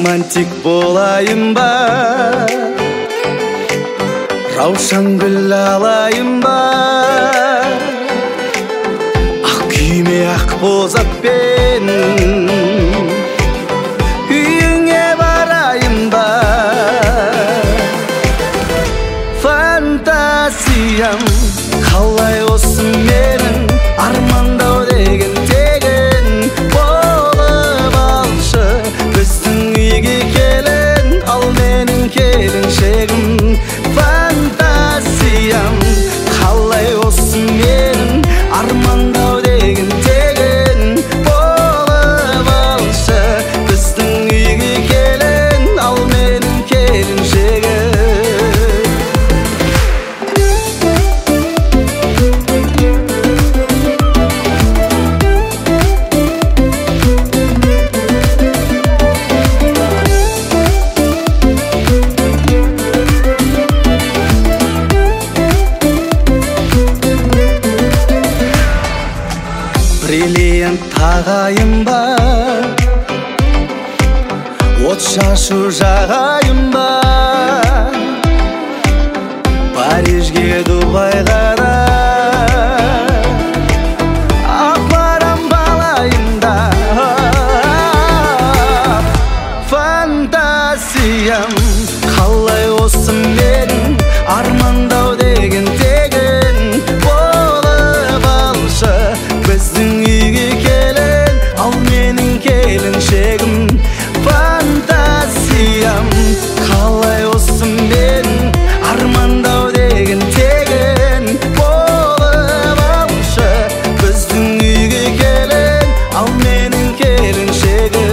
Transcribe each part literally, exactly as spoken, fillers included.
романтик болайын ба, раушан гүл алайын ба, ақ күйме ақ бозатпен үйіңе барайын ба. Фантазиям қалай осы менің, армандау деген тегін болып алшы. Біздің үйге келін, ал менің келіншегім. Фантазиям қалай осы менің, армандау деген тегін болып алшы. Біздің үйге келін, ал менің келіншегім. Бриллиант тағайын ба, от шашу жағайын ба, Парижге, Дубайға да апарам балайын да. Фантазиям қалай осы менің, армандау деген тегін болып алшы. Біздің үйге келін, ал менің келіншегім. Фантазиям қалай осы менің, армандау деген тегін болып алшы. Біздің үйге келін, ал менің келіншегім.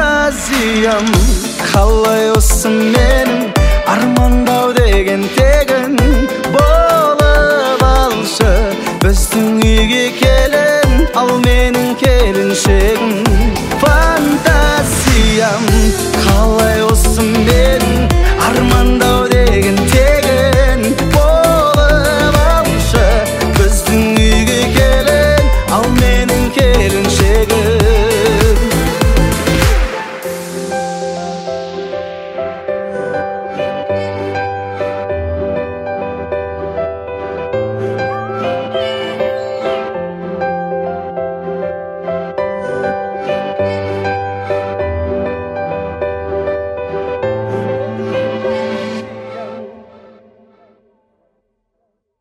Фантазиям қалай осы менің, армандау деген тегін